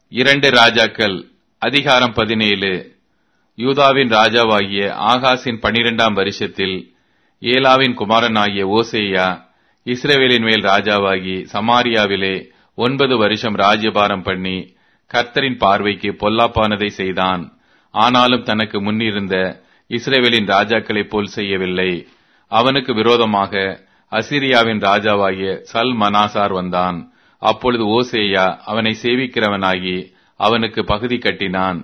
2 ராஜாக்கள் அதிகாரம் 17. யூதாவின் ராஜாவாகிய ஆகாசின் 12ஆம் வருஷத்தில் ஏலாவின் குமாரனாகிய ஓசேயா இஸ்ரவேலின் மேல் ராஜாவாகி சமாரியாவிலே 9 வருஷம் ராஜ்யபாரம் பண்ணி கர்த்தரின் பார்வைக்கு பொல்லாப்பானதை செய்தான். ஆனாலும் தனக்கு முன்னிருந்த இஸ்ரவேலின் ராஜாக்களைப் போல் செய்யவில்லை. அவனுக்கு விரோதமாக அசீரியாவின் ராஜாவாகிய சல்மனாசார் வந்தான். அப்பொழுது ஓசேயா அவனை சேவிக்கிறவனாகி அவனுக்கு பகுதி கட்டினான்.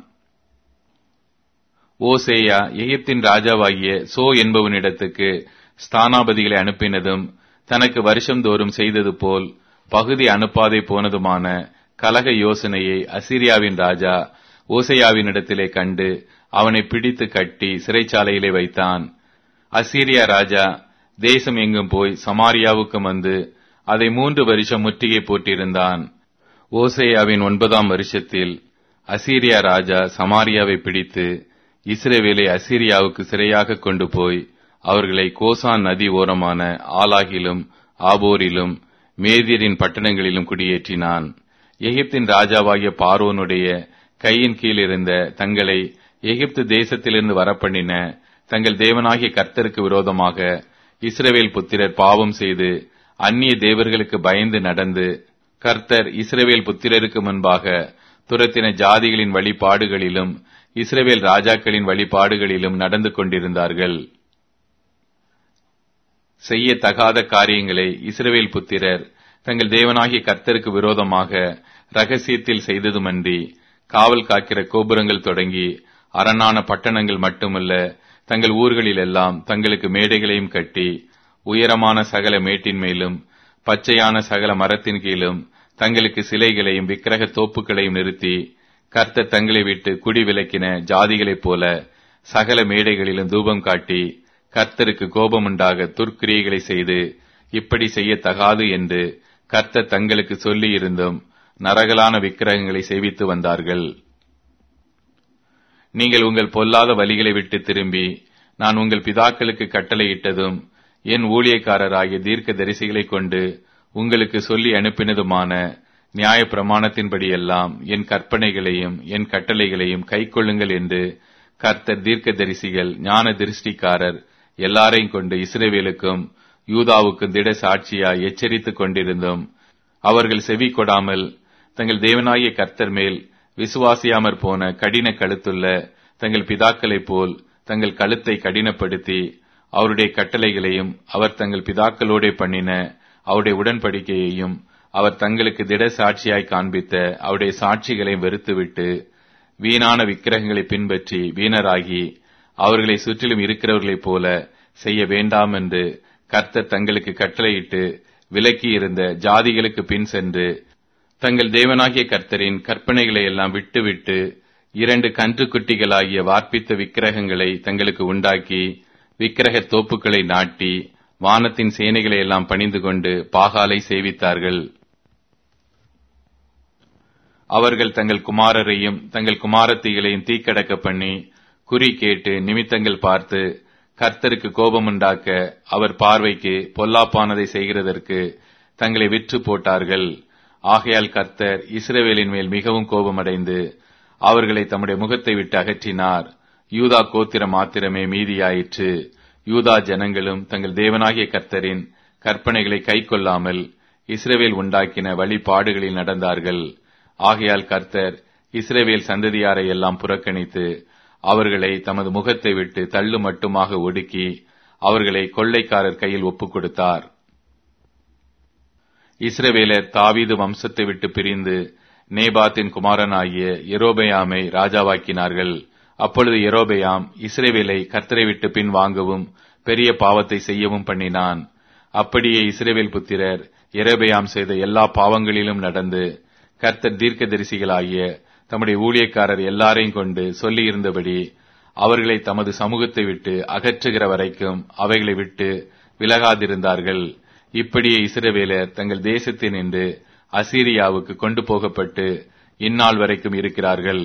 ஓசேயா எகிப்தின் ராஜாவாகிய சோ என்பவனிடத்துக்கு ஸ்தானாபதிகளை அனுப்பினதும் தனக்கு வருஷந்தோறும் செய்தது போல் பகுதி அனுப்பாதே போனதுமான கலக யோசனையை அசீரியாவின் ராஜா ஓசேயாவினிடத்திலே கண்டு அவனை பிடித்து கட்டி சிறைச்சாலையிலே வைத்தான். அசீரியா ராஜா தேசம் எங்கும் போய் சமாரியாவுக்கு வந்து அதை 3 வருஷம் முற்றுகை போட்டிருந்தான். ஓசேயாவின் 9ஆம் வருஷத்தில் அசீரியா ராஜா சமாரியாவை பிடித்து இஸ்ரவேலை அசீரியாவுக்கு சிறையாக கொண்டு போய் அவர்களை கோசான் நதி ஓரமான ஆலாகிலும் ஆபோரிலும் மேதியரின் பட்டணங்களிலும் குடியேற்றினான். எகிப்தின் ராஜாவாகிய பார்வோனுடைய கையின் கீழ் இருந்த தங்களை எகிப்து தேசத்திலிருந்து வரப்பண்ணின தங்கள் தேவனாகிய கர்த்தருக்கு விரோதமாக இஸ்ரவேல் புத்திரர் பாவம் செய்து அந்நிய தேவர்களுக்கு பயந்து நடந்து கர்த்தர் இஸ்ரவேல் புத்திரருக்கு முன்பாக துரத்தின ஜாதிகளின் வழிபாடுகளிலும் இஸ்ரவேல் ராஜாக்களின் வழிபாடுகளிலும் நடந்து கொண்டிருந்தார்கள். செய்யத்தகாத காரியங்களை இஸ்ரவேல் புத்திரர் தங்கள் தேவனாகிய கர்த்தருக்கு விரோதமாக இரகசியத்தில் செய்ததுமன்றி காவல் காக்கிற கோபுரங்கள் தொடங்கி அரணான பட்டணங்கள் மட்டுமல்ல, தங்கள் ஊர்களிலெல்லாம் தங்களுக்கு மேடைகளையும் கட்டி உயரமான சகல மேட்டின் மேலும் பச்சையான சகல மரத்தின் கீழும் தங்களுக்கு சிலைகளையும் விக்கிரக தோப்புகளையும் நிறுத்தி கர்த்தர் தங்களை விட்டு குடி விலக்கின ஜாதிகளைப் போல சகல மேடைகளிலும் தூபம் காட்டி கர்த்தருக்கு கோபமுண்டாக துர்க்கிரியைகளை செய்து இப்படி செய்யத்தகாது என்று கர்த்தர் தங்களுக்கு சொல்லி இருந்தும் நரகலான விக்கிரகங்களை சேவித்து வந்தார்கள். நீங்கள் உங்கள் பொல்லாத வழிகளை விட்டு திரும்பி நான் உங்கள் பிதாக்களுக்கு கட்டளையிட்டதும் என் ஊழியக்காரராகிய தீர்க்க தரிசிகளை கொண்டு உங்களுக்கு சொல்லி அனுப்பினதுமான நியாய பிரமாணத்தின்படியெல்லாம் என் கற்பனைகளையும் என் கட்டளைகளையும் கைக்கொள்ளுங்கள் என்று கர்த்தர் தீர்க்க தரிசிகள் ஞான திருஷ்டிக்காரர் எல்லாரையும் கொண்டு இஸ்ரவேலுக்கும் யூதாவுக்கும் திட சாட்சியாய் எச்சரித்துக் கொண்டிருந்தும் அவர்கள் செவி கொடாமல் தங்கள் தேவனாகிய கர்த்தர் மேல் விசுவாசியாமற் போன கடின கழுத்துள்ள தங்கள் பிதாக்களைப் போல் தங்கள் கழுத்தை கடினப்படுத்தி அவருடைய கட்டளைகளையும் அவர் தங்கள் பிதாக்களோடே பண்ணின அவருடைய உடன்படிக்கையையும் அவர் தங்களுக்கு திட சாட்சியாய் காண்பித்த அவருடைய சாட்சிகளையும் வெறுத்துவிட்டு வீணான விக்கிரகங்களை பின்பற்றி வீணராகி அவர்களை சுற்றிலும் இருக்கிறவர்களைப் போல செய்ய வேண்டாம் என்று கர்த்தர் தங்களுக்கு கட்டளையிட்டு விலக்கி இருந்த ஜாதிகளுக்கு பின் சென்று தங்கள் தேவனாகிய கர்த்தரின் கற்பனைகளை எல்லாம் விட்டுவிட்டு 2 கன்றுக்குட்டிகளாகிய வார்ப்பித்த விக்கிரகங்களை தங்களுக்கு உண்டாக்கி விக்கிரக தோப்புக்களை நாட்டி வானத்தின் சேனைகளை எல்லாம் பணிந்து கொண்டு பாகாலை சேவித்தார்கள். அவர்கள் தங்கள் குமாரரையும் தங்கள் குமாரத்திகளையும் தீக்கடக்க பண்ணி குறி கேட்டு நிமித்தங்கள் பார்த்து கர்த்தருக்கு கோபமுண்டாக்க அவர் பார்வைக்கு பொல்லாப்பானதை செய்கிறதற்கு தங்களை விற்று போட்டார்கள். ஆகையால் கர்த்தர் இஸ்ரவேலின் மேல் மிகவும் கோபமடைந்து அவர்களை தம்முடைய முகத்தை விட்டு அகற்றினார். யூதா கோத்திரம் மாத்திரமே மீதியாயிற்று. யூதா ஜனங்களும் தங்கள் தேவனாகிய கர்த்தரின் கற்பனைகளை கைக்கொள்ளாமல் இஸ்ரவேல் உண்டாக்கின வழிபாடுகளில் நடந்தார்கள். ஆகையால் கர்த்தர் இஸ்ரவேல் சந்ததியாரை எல்லாம் புறக்கணித்து அவர்களை தமது முகத்தை விட்டு தள்ளு மட்டுமாக ஒடுக்கி அவர்களை கொள்ளைக்காரர் கையில் ஒப்புக் கொடுத்தார். இஸ்ரவேலர் தாவீது வம்சத்தை விட்டு பிரிந்து நேபாத்தின் குமாரனாகிய யெரொபெயாமை ராஜாவாக்கினார்கள். அப்பொழுது யெரொபெயாம் இஸ்ரவேலை கர்த்தரை விட்டு பின் வாங்கவும் பெரிய பாவத்தை செய்யவும் பண்ணினான். அப்படியே இஸ்ரவேல் புத்திரர் யெரொபெயாம் செய்த எல்லா பாவங்களிலும் நடந்து கர்த்தர் தீர்க்கதரிசிகளாகிய தம்முடைய ஊழியக்காரர் எல்லாரையும் கொண்டு சொல்லியிருந்தபடி அவர்களை தமது சமூகத்தை விட்டு அகற்றுகிற வரைக்கும் அவைகளை விட்டு விலகாதிருந்தார்கள். இப்படியே இஸ்ரவேலர் தங்கள் தேசத்தினின்று அசீரியாவுக்கு கொண்டு போகப்பட்டு இந்நாள் வரைக்கும் இருக்கிறார்கள்.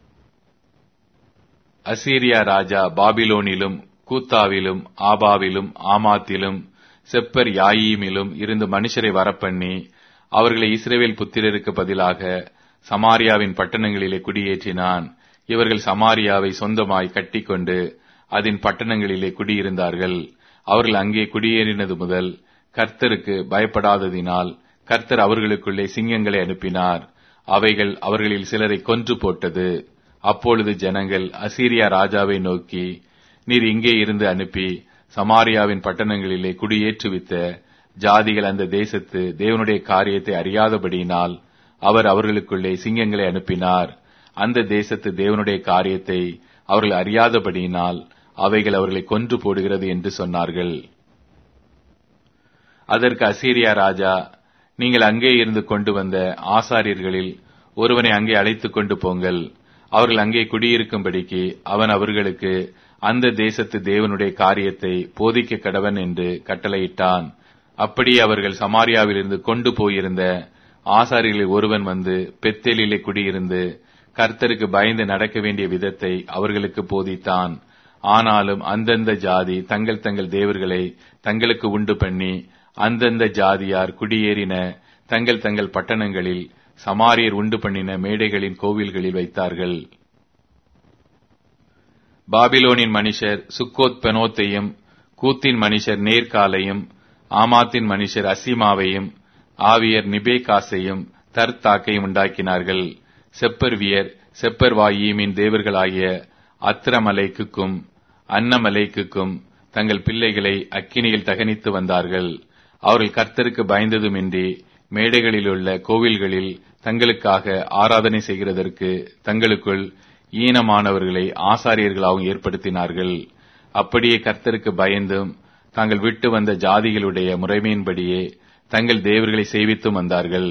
அசீரியா ராஜா பாபிலோனிலும் கூத்தாவிலும் ஆபாவிலும் ஆமாத்திலும் செப்பர் யாயீமிலும் இருந்து மனுஷரை வரப்பண்ணி அவர்களை இஸ்ரவேல் புத்திரருக்கு பதிலாக சமாரியாவின் பட்டணங்களிலே குடியேற்றினான். இவர்கள் சமாரியாவை சொந்தமாய் கட்டிக்கொண்டு அதன் பட்டணங்களிலே குடியிருந்தார்கள். அவர்கள் அங்கே குடியேறினது முதல் கர்த்தருக்கு பயப்படாததினால் கர்த்தர் அவர்களுக்குள்ளே சிங்கங்களை அனுப்பினார். அவைகள் அவர்களில் சிலரை கொன்று போட்டது. அப்பொழுது ஜனங்கள் அசீரியா ராஜாவை நோக்கி, நீர் இங்கே இருந்து அனுப்பி சமாரியாவின் பட்டணங்களிலே குடியேற்றுவித்த ஜாதிகள் அந்த தேசத்து தேவனுடைய காரியத்தை அறியாதபடியினால் அவர் அவர்களுக்குள்ளே சிங்கங்களை அனுப்பினார். அந்த தேசத்து தேவனுடைய காரியத்தை அவர்கள் அறியாதபடியினால் அவைகள் அவர்களை கொன்று போடுகிறது என்று சொன்னார்கள். அதற்கு அசீரியா ராஜா, நீங்கள் அங்கே இருந்து கொண்டு வந்த ஆசாரியர்களில் ஒருவனை அங்கே அழைத்துக் கொண்டு போங்கள். அவர்கள் அங்கே குடியிருக்கும்படிக்கு அவன் அவர்களுக்கு அந்த தேசத்து தேவனுடைய காரியத்தை போதிக்க கடவன் என்று கட்டளையிட்டான். அப்படியே அவர்கள் சமாரியாவிலிருந்து கொண்டு போயிருந்த ஆசாரியர்களில் ஒருவன் வந்து பெத்தேலிலே குடியிருந்து கர்த்தருக்கு பயந்து நடக்க வேண்டிய விதத்தை அவர்களுக்கு போதித்தான். ஆனாலும் அந்தந்த ஜாதி தங்கள் தங்கள் தேவர்களை தங்களுக்கு உண்டு பண்ணி அந்தந்த ஜாதியார் குடியேறின தங்கள் தங்கள் பட்டணங்களில் சமாரியர் உண்டு பண்ணின மேடைகளின் கோவில்களில் வைத்தார்கள். பாபிலோனின் மனுஷர் சுக்கோத் பெனோத்தையும், கூத்தின் மனுஷர் நேர்காலையும், ஆமாத்தின் மனுஷர் அசிமாவையும், ஆவியர் நிபேகாசையும் தர்த்தாக்கையும் உண்டாக்கினார்கள். செப்பர்வியர் செப்பர்வாயீமின் தேவர்களாகிய அத்ரமலைக்குக்கும் அன்னமலைக்குக்கும் தங்கள் பிள்ளைகளை அக்கினியில் தகனித்து வந்தார்கள். அவர்கள் கர்த்தருக்கு பயந்ததுமின்றி மேடைகளிலுள்ள கோவில்களில் தங்களுக்காக ஆராதனை செய்கிறதற்கு தங்களுக்குள் ஈனமானவர்களை ஆசாரியர்களாகவும் ஏற்படுத்தினார்கள். அப்படியே கர்த்தருக்கு பயந்தும் தாங்கள் விட்டு வந்த ஜாதிகளுடைய முறைமையின்படியே தங்கள் தேவர்களை சேவித்தும் வந்தார்கள்.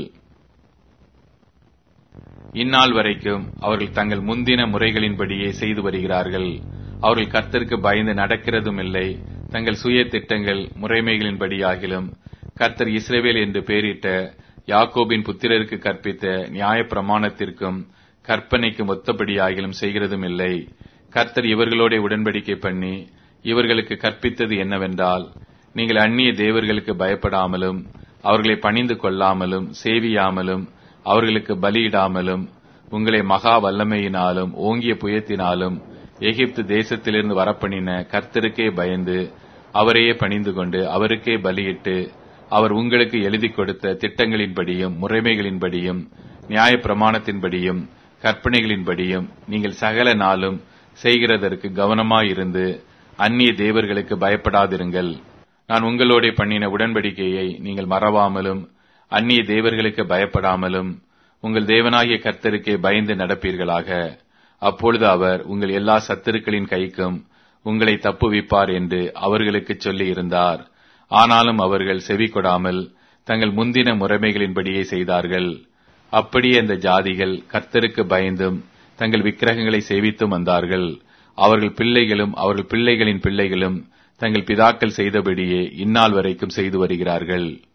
இந்நாள் வரைக்கும் அவர்கள் தங்கள் முந்தின முறைகளின்படியே செய்து வருகிறார்கள். அவர்கள் கர்த்தருக்கு பயந்து நடக்கிறதும் இல்லை. தங்கள் சுய திட்டங்கள் முறைமைகளின்படியாகிலும் கர்த்தர் இஸ்ரவேல் என்று பெயரிட்ட யாக்கோபின் புத்திரருக்கு கற்பித்த நியாய பிரமாணத்திற்கும் கற்பனைக்கும் ஒத்தபடியாகிலும் செய்கிறதும் இல்லை. கர்த்தர் இவர்களோட உடன்படிக்கை பண்ணி இவர்களுக்கு கற்பித்தது என்னவென்றால், நீங்கள் அந்நிய தேவர்களுக்கு பயப்படாமலும் அவர்களை பணிந்து கொள்ளாமலும் சேவியாமலும் அவர்களுக்கு பலியிடாமலும் உங்களை மகா வல்லமையினாலும் ஓங்கிய புயத்தினாலும் எகிப்து தேசத்திலிருந்து வரப்பண்ணின கர்த்தருக்கே பயந்து அவரையே பணிந்து கொண்டு அவருக்கே பலியிட்டு அவர் உங்களுக்கு எழுதி கொடுத்த திட்டங்களின்படியும் முறைமைகளின்படியும் நியாய பிரமாணத்தின்படியும் கற்பனைகளின்படியும் நீங்கள் சகல நாளும் செய்கிறதற்கு கவனமாயிருந்து அந்நிய தேவர்களுக்கு பயப்படாதிருங்கள். நான் உங்களோட பண்ணின உடன்படிக்கையை நீங்கள் மறவாமலும் அந்நிய தேவர்களுக்கு பயப்படாமலும் உங்கள் தேவனாகிய கர்த்தருக்கே பயந்து நடப்பீர்களாக. அப்பொழுது அவர் உங்கள் எல்லா சத்துருக்களின் கைக்கும் உங்களை தப்புவிப்பார் என்று அவர்களுக்கு சொல்லி இருந்தார். ஆனாலும் அவர்கள் செவி கொடாமல் தங்கள் முந்தின முறைமைகளின்படியே செய்தார்கள். அப்படியே அந்த ஜாதிகள் கர்த்தருக்கு பயந்தும் தங்கள் விக்கிரகங்களை சேவித்தும் வந்தார்கள். அவர்கள் பிள்ளைகளும் அவர்கள் பிள்ளைகளின் பிள்ளைகளும் தங்கள் பிதாக்கள் செய்தபடியே இந்நாள் வரைக்கும் செய்து வருகிறார்கள்.